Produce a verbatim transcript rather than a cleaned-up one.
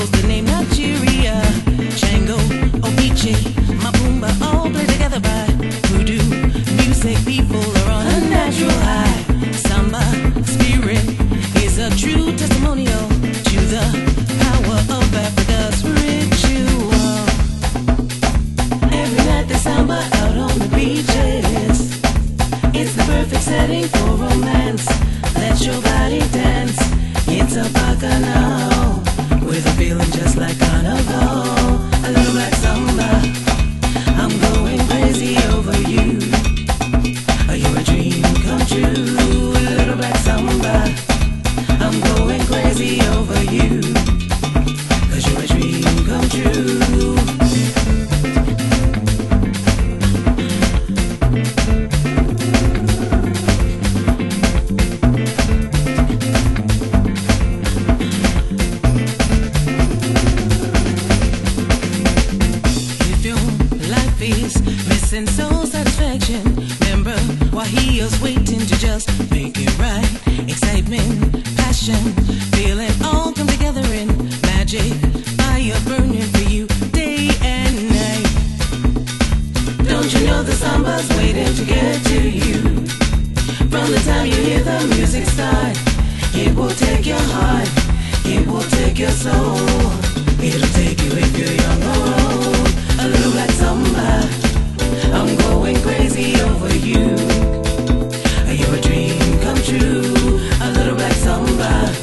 goes the name Nigeria. Django, Obiche, Mapumba, all play together by voodoo music. People are on a natural high. Samba spirit is a true testimonial to the power of Africa's ritual. Every night they samba out on the beaches. It's the perfect setting for romance. Let your body dance. It's a bacchanal with a feeling just like carnival. A little black samba. I'm going crazy over you. Are you a dream come true? A little black samba. I'm going crazy over you. 'Cause you're a dream come true. Missing soul satisfaction. Remember why he was waiting to just make it right. Excitement, passion, feeling all come together in magic. Fire burning for you day and night. Don't you know the samba's waiting to get to you? From the time you hear the music start, it will take your heart, it will take your soul. It'll take you if you're young or old. A little black samba. I'm going crazy over you. Are you a dream come true? A little black samba.